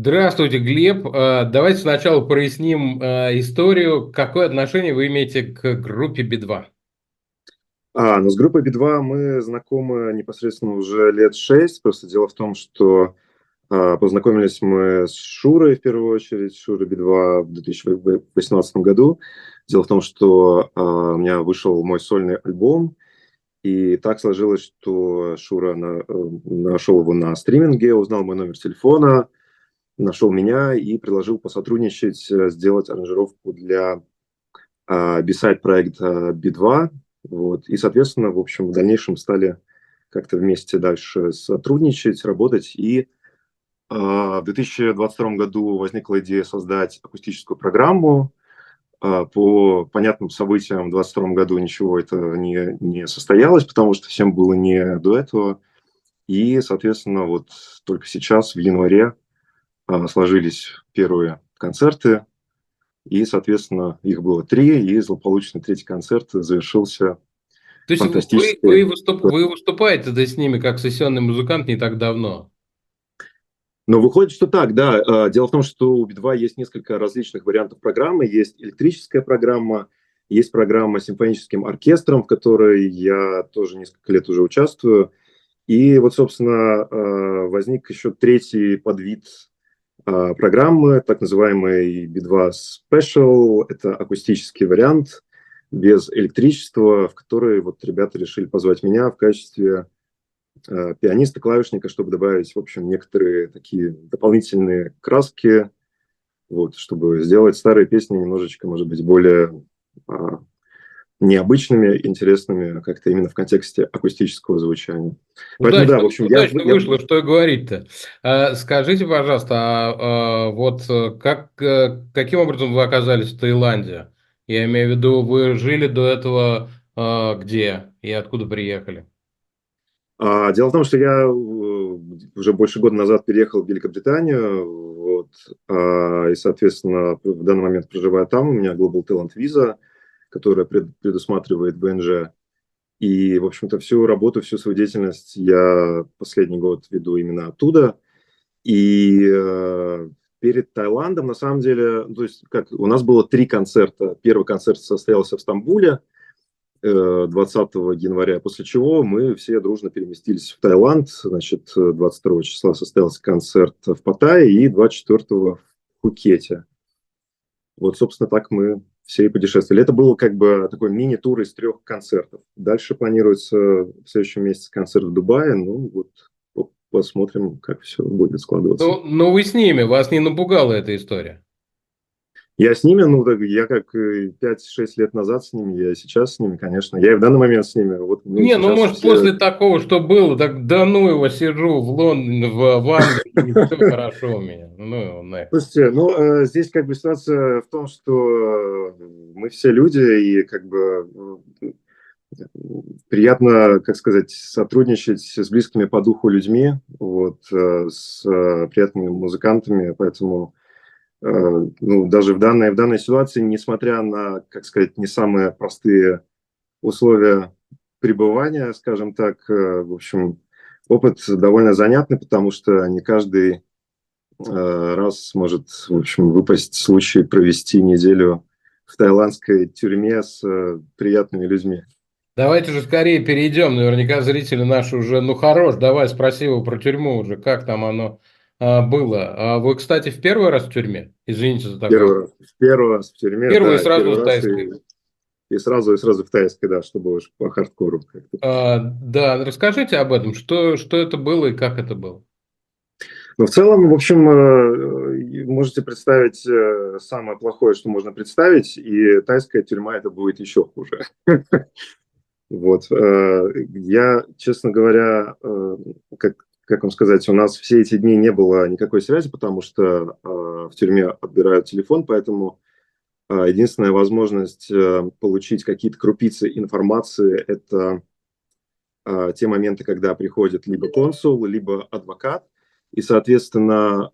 Здравствуйте, Глеб. Давайте сначала проясним историю. Какое отношение вы имеете к группе Би-2? Ну с группой Би-2 мы знакомы непосредственно уже лет 6. Просто дело в том, что познакомились мы с Шурой в первую очередь, Шурой Би-2 в 2018 году. Дело в том, что у меня вышел мой сольный альбом, и так сложилось, что Шура нашел его на стриминге, узнал мой номер телефона, нашел меня и предложил посотрудничать, сделать аранжировку для B-сайд проекта Би-2. Вот. И, соответственно, в общем, в дальнейшем стали как-то вместе дальше сотрудничать, работать. И в 2022 году возникла идея создать акустическую программу. По понятным событиям в 2022 году ничего это не состоялось, потому что всем было не до этого. И, соответственно, вот только сейчас, в январе, сложились первые концерты. И, соответственно, их было три, и злополучный третий концерт завершился То есть фантастически. вы выступаете с ними как сессионный музыкант не так давно? Но выходит, что так, да. Дело в том, что у Би-2 есть несколько различных вариантов программы. Есть электрическая программа, есть программа с симфоническим оркестром, в которой я тоже несколько лет уже участвую. И вот, собственно, возник еще третий подвид программы, так называемый Би-2 Special. Это акустический вариант без электричества, в который вот ребята решили позвать меня в качестве пианиста, клавишника, чтобы добавить, в общем, некоторые такие дополнительные краски, вот, чтобы сделать старые песни немножечко, может быть, более а, необычными, интересными, как-то именно в контексте акустического звучания. Поэтому, да, Удачно, в общем, удачно вышло, что и говорить-то. Скажите, пожалуйста, каким образом вы оказались в Таиланде? Я имею в виду, вы жили до этого где и откуда приехали? Дело в том, что я уже больше года назад переехал в Великобританию, вот, и, соответственно, в данный момент проживаю там. У меня Global Talent Visa, которая предусматривает ВНЖ. И, в общем-то, всю работу, всю свою деятельность я последний год веду именно оттуда. И перед Таиландом, на самом деле, то есть, как у нас было три концерта. Первый концерт состоялся в Стамбуле 20 января, после чего мы все дружно переместились в Таиланд. Значит, 22 числа состоялся концерт в Паттайе и 24 в Пхукете. Вот, собственно, так мы все и путешествовали. Это был как бы такой мини-тур из трех концертов. Дальше планируется в следующем месяце концерт в Дубае. Ну, вот посмотрим, как все будет складываться. Ну, вы с ними, вас не напугала эта история? Я с ними, ну, я как 5-6 лет назад с ними, я и сейчас с ними, конечно. Я и в данный момент с ними. Вот мы Не, ну сейчас может все. после такого, что было, так да ну его, сижу в Лондоне, в Англии, и все хорошо у меня. Ну его нафиг. Слушайте, ну, здесь как бы ситуация в том, что мы все люди, и как бы приятно, как сказать, сотрудничать с близкими по духу людьми, вот, с приятными музыкантами, поэтому ну, даже в данной ситуации, несмотря на, как сказать, не самые простые условия пребывания, скажем так, в общем, опыт довольно занятный, потому что не каждый раз может, в общем, выпасть случай провести неделю в таиландской тюрьме с приятными людьми. Давайте же скорее перейдем. Наверняка зрители наши уже, ну хорош, давай спроси его про тюрьму уже, как там оно было. Вы, кстати, в первый раз в тюрьме? Извините за такой. Первый раз в тюрьме, Первый и да, сразу первый в раз тайской. и сразу в тайской, да, чтобы уж по хардкору как-то. Да, расскажите об этом, что это было и как это было. Но в целом, в общем, можете представить самое плохое, что можно представить, и тайская тюрьма это будет еще хуже. Вот. Я, честно говоря, как вам сказать, у нас все эти дни не было никакой связи, потому что в тюрьме отбирают телефон, поэтому единственная возможность получить какие-то крупицы информации – это те моменты, когда приходит либо консул, либо адвокат. И, соответственно,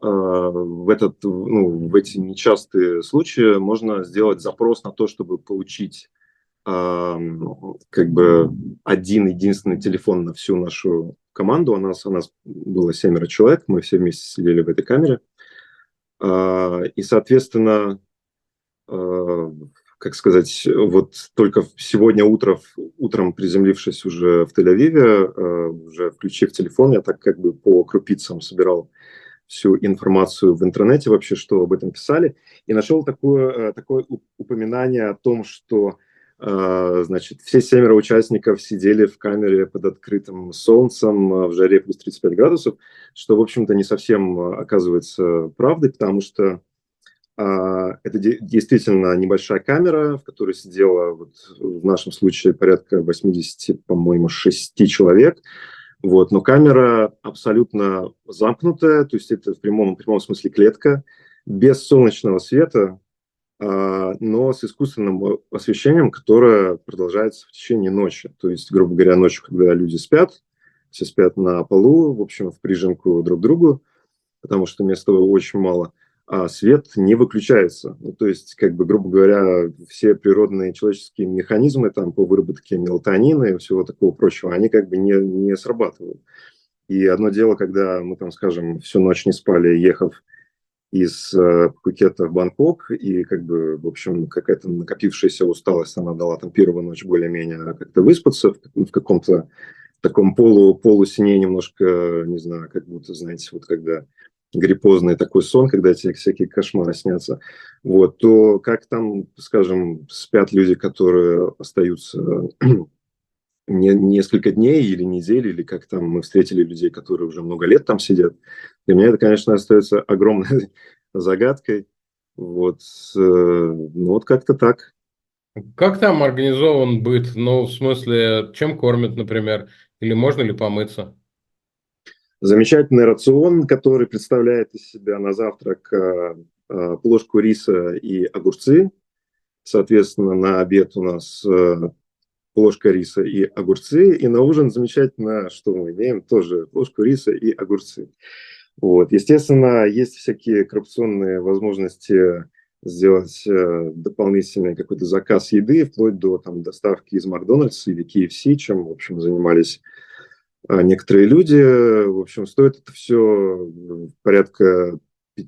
в эти нечастые случаи можно сделать запрос на то, чтобы получить как бы один единственный телефон на всю нашу команду. У нас было 7 человек, мы все вместе сидели в этой камере. И, соответственно, э, как сказать, вот только сегодня утром приземлившись уже в Тель-Авиве, уже включив телефон, я так как бы по крупицам собирал всю информацию в интернете вообще, что об этом писали, и нашел такое упоминание о том, что значит, все 7 участников сидели в камере под открытым солнцем в жаре плюс 35 градусов, что, в общем-то, не совсем оказывается правдой, потому что это действительно небольшая камера, в которой сидело вот, в нашем случае порядка 80, по-моему, 6 человек. Вот, но камера абсолютно замкнутая, то есть это в прямом смысле клетка, без солнечного света, но с искусственным освещением, которое продолжается в течение ночи. То есть, грубо говоря, ночью, когда люди спят, все спят на полу, в общем, в прижимку друг к другу, потому что места очень мало, а свет не выключается. Ну, то есть, как бы, грубо говоря, все природные человеческие механизмы там, по выработке мелатонина и всего такого прочего, они как бы не срабатывают. И одно дело, когда мы там, скажем, всю ночь не спали, ехав из Пхукета в Бангкок, и как бы, в общем, какая-то накопившаяся усталость, она дала там первую ночь более-менее как-то выспаться в каком-то таком полусне немножко, не знаю, как будто, знаете, вот когда гриппозный такой сон, когда тебе всякие кошмары снятся, вот, то как там, скажем, спят люди, которые остаются несколько дней или недель, или как там мы встретили людей, которые уже много лет там сидят. Для меня это, конечно, остается огромной загадкой. Вот, ну вот как-то так. Как там организован быт? Ну, в смысле, чем кормят, например? Или можно ли помыться? Замечательный рацион, который представляет из себя на завтрак плошку риса и огурцы. Соответственно, на обед у нас ложка риса и огурцы, и на ужин замечательно, что мы имеем, тоже ложку риса и огурцы. Вот. Естественно, есть всякие коррупционные возможности сделать дополнительный какой-то заказ еды, вплоть до там, доставки из Макдональдса или KFC, чем, в общем, занимались некоторые люди. В общем, стоит это все порядка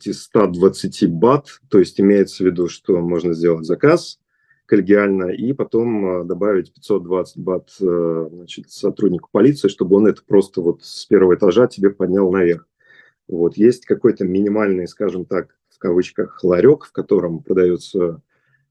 520 бат, то есть имеется в виду, что можно сделать заказ коллегиально и потом добавить 520 бат значит, сотруднику полиции, чтобы он это просто вот с первого этажа тебе поднял наверх. Вот. Есть какой-то минимальный, скажем так, в кавычках, ларек, в котором продается,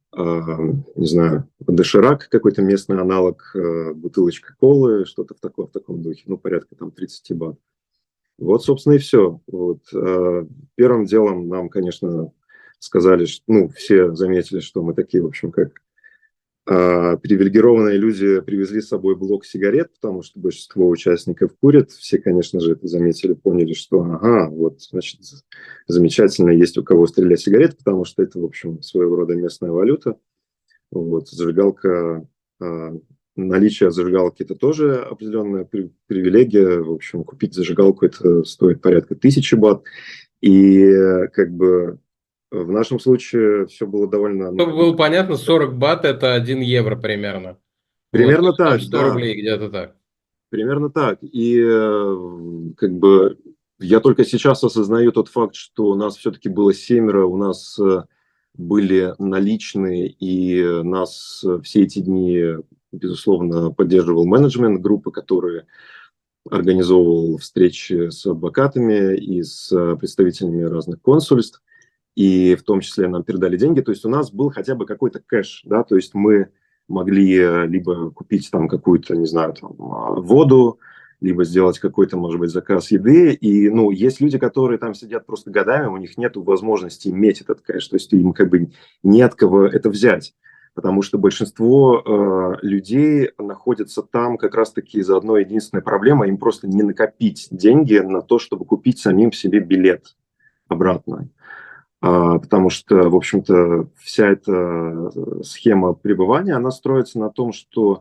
не знаю, доширак, какой-то местный аналог, бутылочка колы, что-то в таком духе, ну, порядка там 30 бат. Вот, собственно, и все. Вот. Первым делом нам, конечно, сказали, что, ну, все заметили, что мы такие, в общем, как привилегированные люди привезли с собой блок сигарет, потому что большинство участников курят. Все, конечно же, это заметили, поняли, что, ага, вот, значит, замечательно, есть у кого стрелять сигарет, потому что это, в общем, своего рода местная валюта. Вот, зажигалка, наличие зажигалки – это тоже определенная привилегия. В общем, купить зажигалку – это стоит порядка 1000 бат. И как бы в нашем случае все было довольно, ну, Чтобы как бы, было понятно, 40 бат – это 1 евро примерно. Вот, то примерно есть там так, 100 да. рублей где-то так. Примерно так. И как бы я только сейчас осознаю тот факт, что у нас все-таки было 7, у нас были наличные, и нас все эти дни, безусловно, поддерживал менеджмент группы, который организовывал встречи с адвокатами и с представителями разных консульств, и в том числе нам передали деньги. То есть у нас был хотя бы какой-то кэш, да, то есть мы могли либо купить там какую-то, не знаю, там, воду, либо сделать какой-то, может быть, заказ еды. И, ну, есть люди, которые там сидят просто годами, у них нет возможности иметь этот кэш, то есть им как бы не от кого это взять. Потому что большинство людей находятся там как раз-таки из-за одной единственной проблемы. Им просто не накопить деньги на то, чтобы купить самим себе билет обратно. Потому что, в общем-то, вся эта схема пребывания, она строится на том, что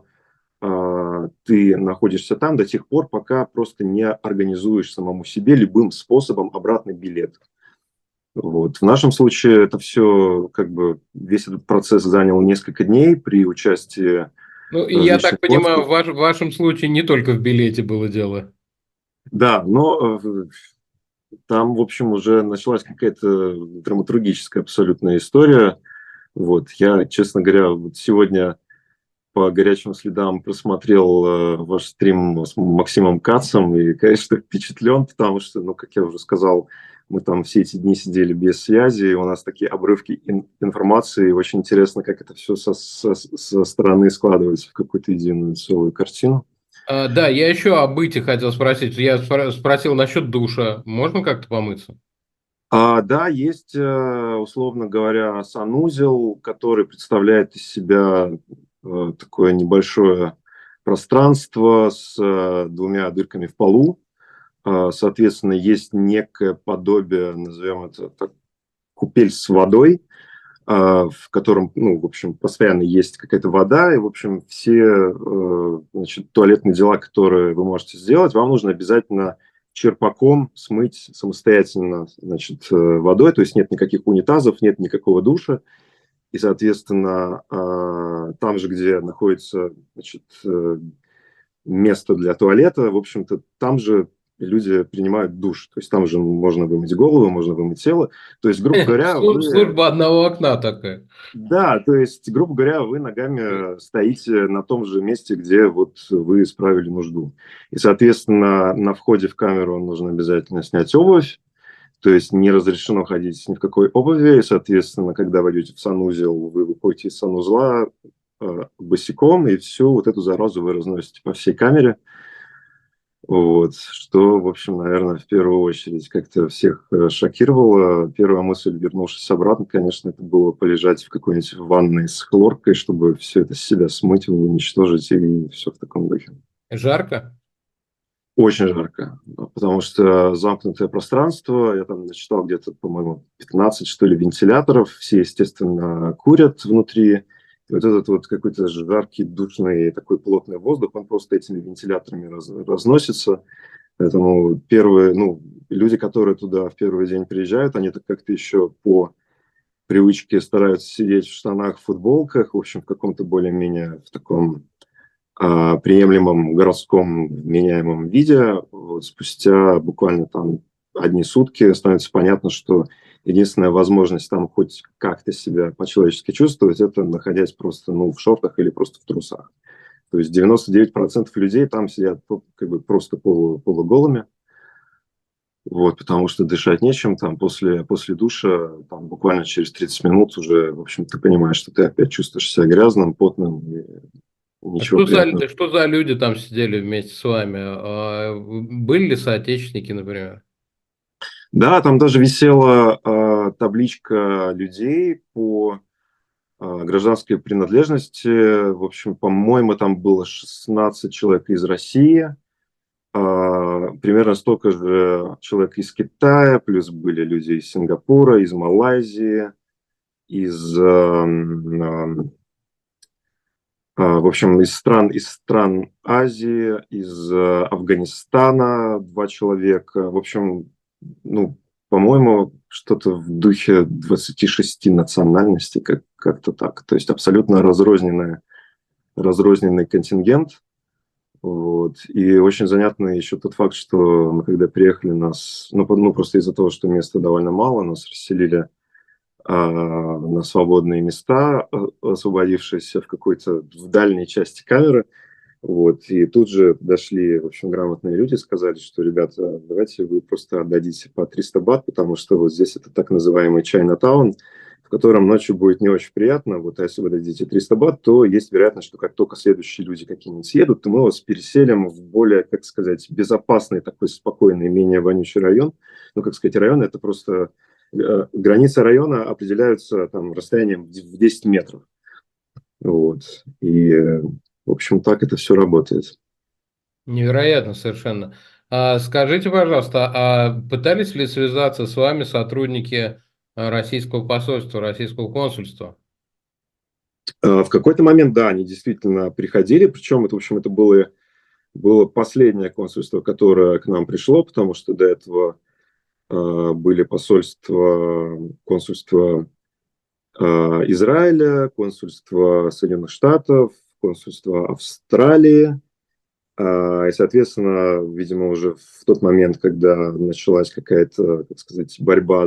ты находишься там до тех пор, пока просто не организуешь самому себе любым способом обратный билет. Вот. В нашем случае это все, как бы, весь этот процесс занял несколько дней при участии Ну, и я различных так понимаю, консулов. в вашем случае не только в билете было дело. Да, но Там, в общем, уже началась какая-то драматургическая абсолютная история. Вот, я, честно говоря, вот сегодня по горячим следам просмотрел ваш стрим с Максимом Кацем и, конечно, впечатлен, потому что, ну, как я уже сказал, мы там все эти дни сидели без связи, и у нас такие обрывки информации, и очень интересно, как это все со стороны складывается в какую-то единую целую картину. Да, я еще о быте хотел спросить. Я спросил насчет душа. Можно как-то помыться? Да, есть, условно говоря, санузел, который представляет из себя такое небольшое пространство с двумя дырками в полу. Соответственно, есть некое подобие, назовем это так, купель с водой, в котором, ну, в общем, постоянно есть какая-то вода, и, в общем, все, значит, туалетные дела, которые вы можете сделать, вам нужно обязательно черпаком смыть самостоятельно, значит, водой, то есть нет никаких унитазов, нет никакого душа, и, соответственно, там же, где находится, значит, место для туалета, в общем-то, там же люди принимают душ. То есть там же можно вымыть голову, можно вымыть тело. То есть, грубо говоря, вы... Служба одного окна такая. Да, то есть, грубо говоря, вы ногами стоите на том же месте, где вот вы исправили нужду. И, соответственно, на входе в камеру нужно обязательно снять обувь. То есть не разрешено ходить ни в какой обуви. И, соответственно, когда вы идете в санузел, вы выходите из санузла босиком, и всю вот эту заразу вы разносите по всей камере. Вот, что, в общем, наверное, в первую очередь как-то всех шокировало. Первая мысль, вернувшись обратно, конечно, это было полежать в какой-нибудь ванной с хлоркой, чтобы все это с себя смыть, уничтожить и все в таком духе. Жарко? Очень жарко, потому что замкнутое пространство, я там насчитал где-то, по-моему, 15, что ли, вентиляторов, все, естественно, курят внутри. И вот этот вот какой-то жаркий, душный, такой плотный воздух, он просто этими вентиляторами разносится. Поэтому первые, ну, люди, которые туда в первый день приезжают, они так как-то еще по привычке стараются сидеть в штанах, в футболках, в общем, в каком-то более-менее в таком приемлемом городском меняемом виде. Вот спустя буквально там одни сутки становится понятно, что единственная возможность там хоть как-то себя по-человечески чувствовать, это находясь просто, ну, в шортах или просто в трусах. То есть 99% людей там сидят как бы просто полуголыми, вот, потому что дышать нечем, там после душа, там буквально через 30 минут уже, в общем, ты понимаешь, что ты опять чувствуешь себя грязным, потным, и А ничего приятного. что за люди там сидели вместе с вами? Были ли соотечественники, например? Да, там даже висела табличка людей по гражданской принадлежности. В общем, по-моему, там было 16 человек из России, примерно столько же человек из Китая, плюс были люди из Сингапура, из Малайзии, из, в общем, из стран Азии, из Афганистана два человека. В общем, ну, по-моему, что-то в духе 26 национальностей, как-то так. То есть абсолютно разрозненный контингент. Вот. И очень занятно еще тот факт, что мы когда приехали, нас, ну просто из-за того, что места довольно мало, нас расселили на свободные места, освободившиеся в какой-то в дальней части камеры. Вот. И тут же подошли, в общем, грамотные люди, сказали, что, ребята, давайте вы просто отдадите по 300 бат, потому что вот здесь это так называемый Чайна-таун, в котором ночью будет не очень приятно. Вот, а если вы дадите 300 бат, то есть вероятность, что как только следующие люди какие-нибудь съедут, то мы вас переселим в более, как сказать, безопасный, такой спокойный, менее вонючий район. Ну, как сказать, район – это просто границы района определяются там расстоянием в 10 метров. Вот. И, в общем, так это все работает. Невероятно совершенно. Скажите, пожалуйста, а пытались ли связаться с вами сотрудники российского посольства, российского консульства? В какой-то момент, да, они действительно приходили, причем это, в общем, это было последнее консульство, которое к нам пришло, потому что до этого были консульство Израиля, консульство Соединенных Штатов, консульство Австралии, И, соответственно, видимо, уже в тот момент, когда началась какая-то, так сказать, борьба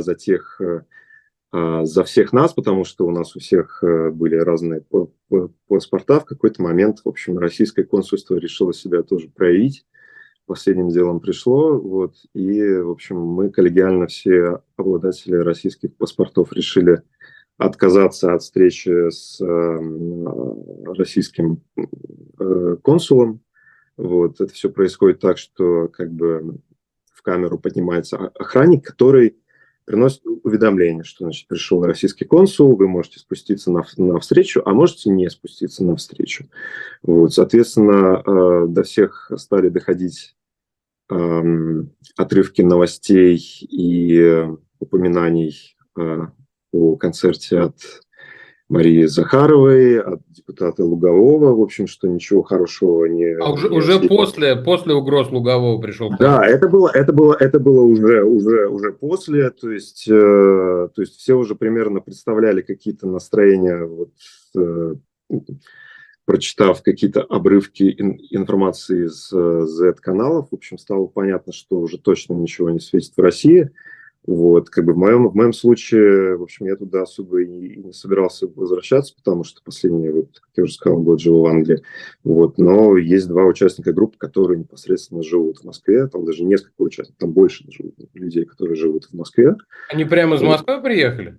за всех нас, потому что у нас у всех были разные паспорта, в какой-то момент, в общем, российское консульство решило себя тоже проявить. Последним делом пришло, вот, и, в общем, мы коллегиально все обладатели российских паспортов решили отказаться от встречи с российским консулом. Вот, это все происходит так, что как бы в камеру поднимается охранник, который приносит уведомление, что, значит, пришел российский консул, вы можете спуститься на встречу, а можете не спуститься на встречу. Вот, соответственно, до всех стали доходить отрывки новостей и упоминаний о концерте от Марии Захаровой, от депутата Лугового, в общем, что ничего хорошего А не уже осветило. после угроз Лугового пришел Да, консул. это было уже после, то есть все уже примерно представляли какие-то настроения, вот, э, прочитав какие-то обрывки информации из Z-каналов, в общем, стало понятно, что уже точно ничего не светит в России. Вот, как бы в моем случае, в общем, я туда особо и не собирался возвращаться, потому что последний, вот, как я уже сказал, год живу в Англии. Вот, но есть два участника группы, которые непосредственно живут в Москве, там даже несколько участников, там больше даже людей, которые живут в Москве. Они прямо из Вот. Москвы приехали?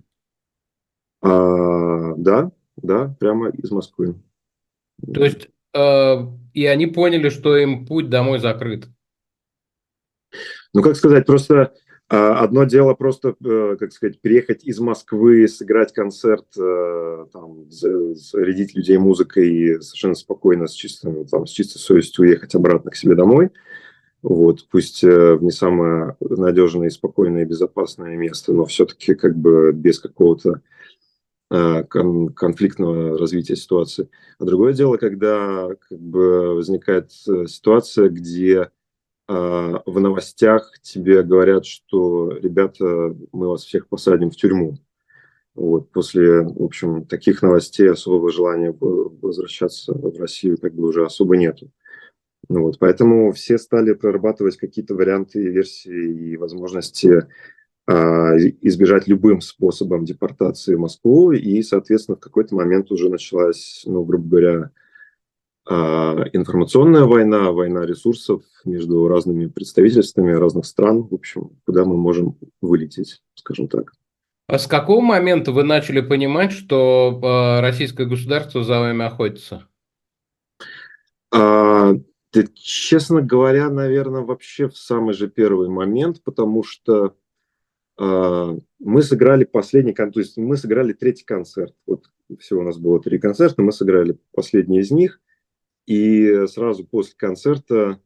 Да, да, прямо из Москвы. То есть, и они поняли, что им путь домой закрыт. Ну, как сказать, просто одно дело просто, как сказать, приехать из Москвы, сыграть концерт, там, зарядить людей музыкой и совершенно спокойно, с чистой совестью уехать обратно к себе домой. Вот, пусть в не самое надежное, спокойное и безопасное место, но все-таки как бы без какого-то конфликтного развития ситуации. А другое дело, когда как бы возникает ситуация, где в новостях тебе говорят, что, ребята, мы вас всех посадим в тюрьму. Вот, после, в общем, таких новостей особого желания возвращаться в Россию как бы уже особо нету. Ну вот, поэтому все стали прорабатывать какие-то варианты, версии и возможности избежать любым способом депортации в Москву. И, соответственно, в какой-то момент уже началась, ну, грубо говоря, информационная война, война ресурсов между разными представительствами разных стран, в общем, куда мы можем вылететь, скажем так. А с какого момента вы начали понимать, что российское государство за вами охотится? А, да, честно говоря, наверное, вообще в самый же первый момент, потому что мы сыграли то есть мы сыграли третий концерт. Вот всего у нас было три концерта, мы сыграли последний из них, и сразу после концерта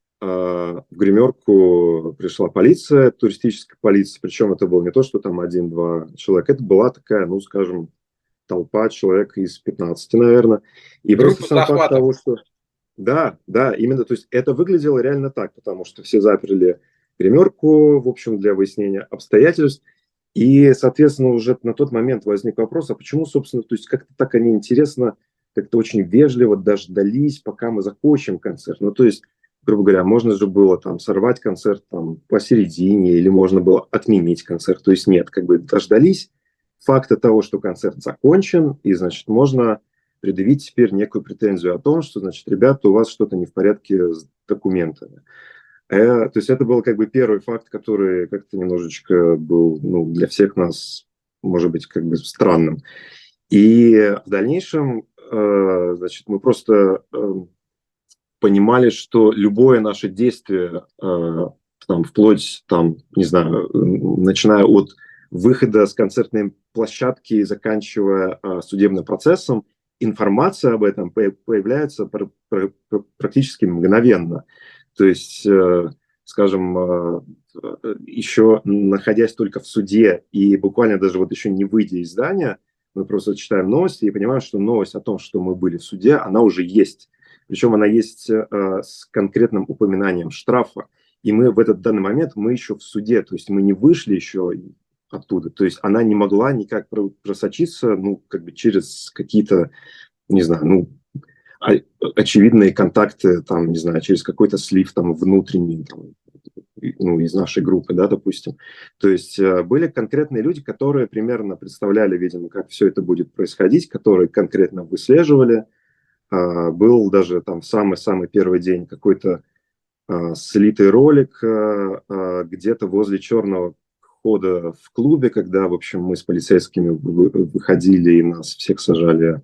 в гримерку пришла полиция, туристическая полиция, причем это было не то, что там один-два человека, это была такая, ну, скажем, толпа человек из 15, наверное. И просто Группа сам факт захвата. того, что... Да, да, именно, то есть это выглядело реально так, потому что все заперли гримерку, в общем, для выяснения обстоятельств, и, соответственно, уже на тот момент возник вопрос, а почему, собственно, то есть как-то так они интересно, как-то очень вежливо дождались, пока мы закончим концерт. Ну, то есть, грубо говоря, можно же было там сорвать концерт там посередине, или можно было отменить концерт. То есть нет, как бы дождались факта того, что концерт закончен, и, значит, можно предъявить теперь некую претензию о том, что, значит, ребята, у вас что-то не в порядке с документами. То есть это был как бы первый факт, который как-то немножечко был, ну, для всех нас, может быть, как бы странным. И в дальнейшем, значит, мы просто понимали, что любое наше действие, там, вплоть, там, не знаю, начиная от выхода с концертной площадки и заканчивая судебным процессом, информация об этом появляется практически мгновенно. То есть, скажем, еще находясь только в суде и буквально даже вот еще не выйдя из здания, мы просто читаем новости и понимаем, что новость о том, что мы были в суде, она уже есть. Причем она есть с конкретным упоминанием штрафа. И мы в этот данный момент, мы еще в суде, то есть мы не вышли еще оттуда. То есть она не могла никак просочиться, ну, как бы через какие-то, не знаю, ну, очевидные контакты, там, не знаю, через какой-то слив там внутренний, там, ну, из нашей группы, да, допустим. То есть были конкретные люди, которые примерно представляли, видимо, как все это будет происходить, которые конкретно выслеживали. Был даже там самый-самый первый день какой-то слитый ролик где-то возле черного входа в клубе, когда, в общем, мы с полицейскими выходили и нас всех сажали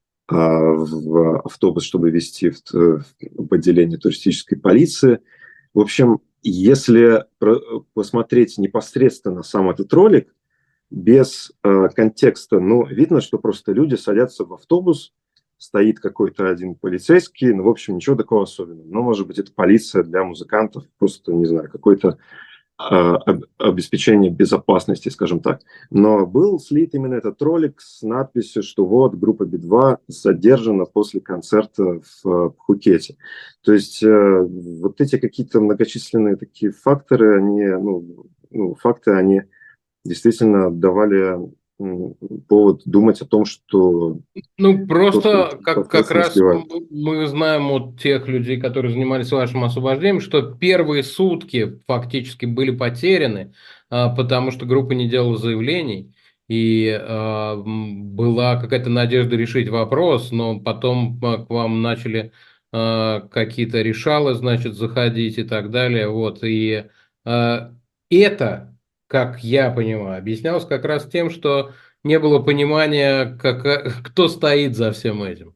в автобус, чтобы везти в отделение туристической полиции. В общем, если посмотреть непосредственно сам этот ролик, без контекста, ну, видно, что просто люди садятся в автобус, стоит какой-то один полицейский, ну, в общем, ничего такого особенного. Ну, может быть, это полиция для музыкантов, просто, не знаю, какой-то обеспечение безопасности, скажем так. Но был слит именно этот ролик с надписью, что вот группа Би-2 задержана после концерта в Пхукете. То есть вот эти какие-то многочисленные такие факторы, факты, они действительно давали повод думать о том, что Ну, кто-то просто как непосредственно раз сливает. мы знаем от тех людей, которые занимались вашим освобождением, что первые сутки фактически были потеряны, потому что группа не делала заявлений, и была какая-то надежда решить вопрос, но потом к вам начали какие-то решалы, значит, заходить и так далее. Вот, и это, как я понимаю, объяснялось как раз тем, что не было понимания, кто стоит за всем этим.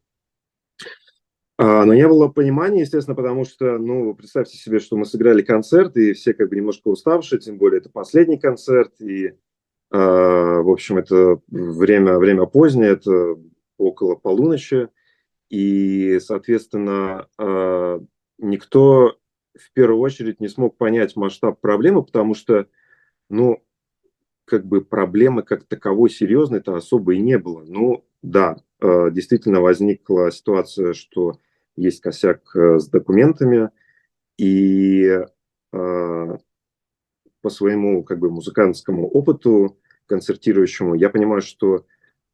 Но не было понимания, естественно, потому что, ну, представьте себе, что мы сыграли концерт, и все как бы немножко уставшие, тем более это последний концерт, и, в общем, это время позднее, это около полуночи, и, соответственно, никто в первую очередь не смог понять масштаб проблемы, потому что, ну, как бы проблемы как таковой серьезной-то особо и не было. Ну, да, действительно возникла ситуация, что есть косяк с документами, и по своему как бы музыкантскому опыту концертирующему я понимаю, что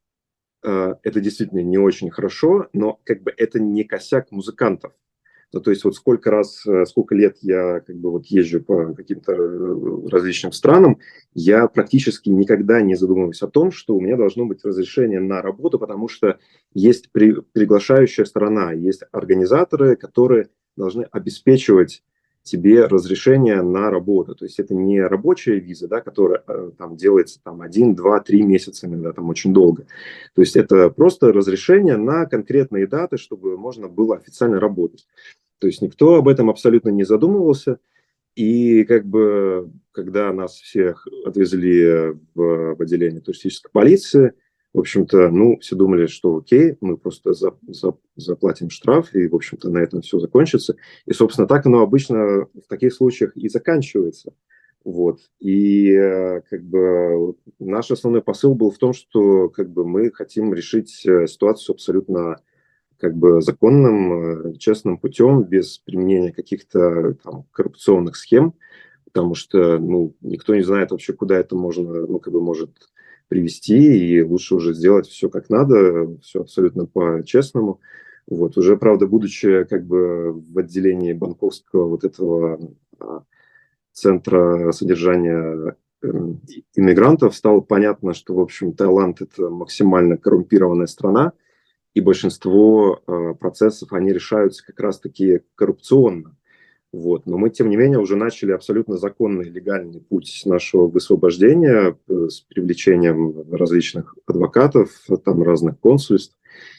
это действительно не очень хорошо, но как бы это не косяк музыкантов. Ну, то есть вот сколько лет я как бы вот езжу по каким-то различным странам, я практически никогда не задумываюсь о том, что у меня должно быть разрешение на работу, потому что есть приглашающая сторона, есть организаторы, которые должны обеспечивать тебе разрешение на работу. То есть это не рабочая виза, да, которая там делается там 1, 2, 3 месяца, иногда там очень долго. То есть это просто разрешение на конкретные даты, чтобы можно было официально работать. То есть никто об этом абсолютно не задумывался. И как бы, когда нас всех отвезли в отделение туристической полиции, в общем-то, ну, все думали, что окей, мы просто заплатим штраф, и, в общем-то, на этом все закончится. И, собственно, так оно обычно в таких случаях и заканчивается. Вот. И как бы наш основной посыл был в том, что как бы мы хотим решить ситуацию абсолютно как бы законным, честным путем, без применения каких-то там коррупционных схем, потому что, ну, никто не знает вообще, куда это можно, ну, как бы может привести, и лучше уже сделать все как надо, все абсолютно по-честному. Вот, уже, правда, будучи как бы в отделении банковского вот этого центра содержания иммигрантов, стало понятно, что, в общем, Таиланд – это максимально коррумпированная страна, и большинство процессов, они решаются как раз-таки коррупционно. Вот. Но мы, тем не менее, уже начали абсолютно законный, легальный путь нашего высвобождения с привлечением различных адвокатов, там, разных консульств.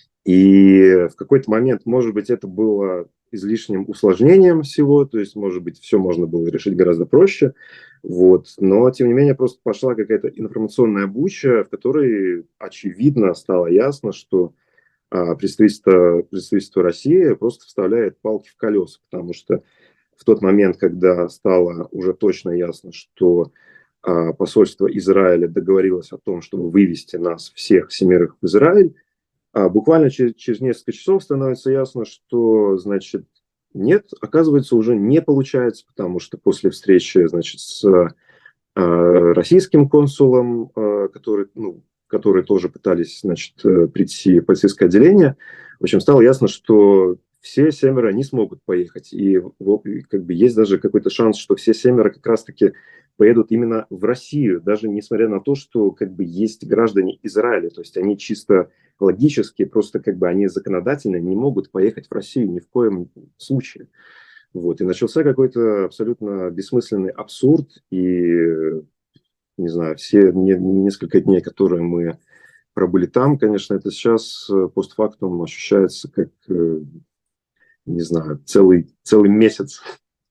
И в какой-то момент, может быть, это было излишним усложнением всего, то есть, может быть, все можно было решить гораздо проще, вот. Но, тем не менее, просто пошла какая-то информационная буча, в которой, очевидно, стало ясно, что представительство России просто вставляет палки в колеса, потому что в тот момент, когда стало уже точно ясно, что посольство Израиля договорилось о том, чтобы вывести нас всех семерых в Израиль, буквально через несколько часов становится ясно, что, значит, нет, оказывается, уже не получается, потому что после встречи, значит, с российским консулом, который тоже пытались, значит, прийти в полицейское отделение, В общем, стало ясно, что все семеро не смогут поехать. И как бы есть даже какой-то шанс, что все семеро как раз-таки поедут именно в Россию, даже несмотря на то, что как бы есть граждане Израиля. То есть они чисто логически, просто как бы они законодательно не могут поехать в Россию ни в коем случае. Вот. И начался какой-то абсолютно бессмысленный абсурд. И, не знаю, несколько дней, которые мы пробыли там, конечно, это сейчас постфактум ощущается как, не знаю, целый месяц.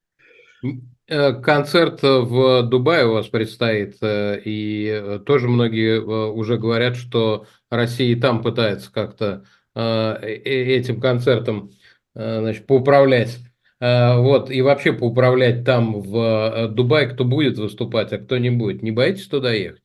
Концерт в Дубае у вас предстоит, и тоже многие уже говорят, что Россия и там пытается как-то этим концертом значит, поуправлять. Вот, и вообще поуправлять там в Дубае, кто будет выступать, а кто не будет. Не боитесь туда ехать?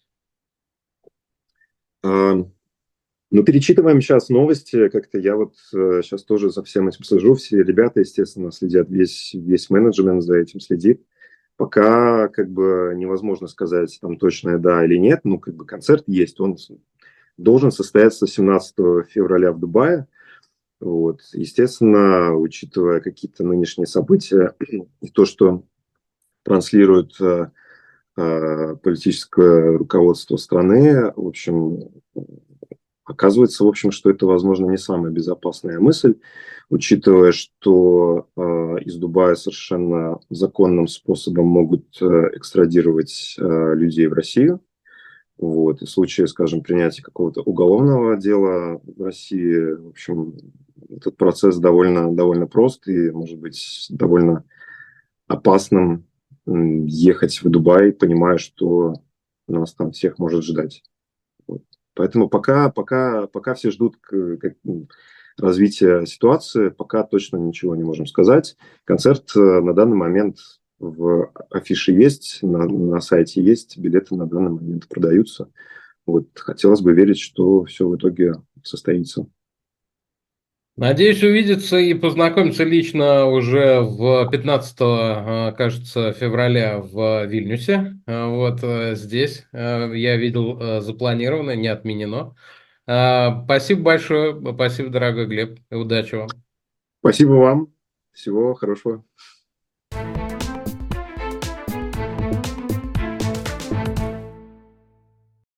А, Ну, перечитываем сейчас новости, как-то я вот сейчас тоже за всем этим слежу, все ребята, естественно, следят, весь менеджмент за этим следит. Пока как бы невозможно сказать там точное да или нет, ну, как бы концерт есть, он должен состояться 17 февраля в Дубае. Вот. Естественно, учитывая какие-то нынешние события и то, что транслирует политическое руководство страны, в общем, оказывается, в общем, что это, возможно, не самая безопасная мысль, учитывая, что из Дубая совершенно законным способом могут экстрадировать людей в Россию. Вот. И в случае, скажем, принятия какого-то уголовного дела в России, в общем, этот процесс довольно прост и, может быть, довольно опасным ехать в Дубай, понимая, что нас там всех может ждать. Вот. Поэтому пока все ждут развития ситуации, пока точно ничего не можем сказать. Концерт на данный момент в афише есть, на сайте есть, билеты на данный момент продаются. Вот хотелось бы верить, что все в итоге состоится. Надеюсь увидеться и познакомиться лично уже в 15, кажется, февраля в Вильнюсе. Вот здесь я видел запланировано, не отменено. Спасибо большое, спасибо, дорогой Глеб, и удачи вам. Спасибо вам. Всего хорошего.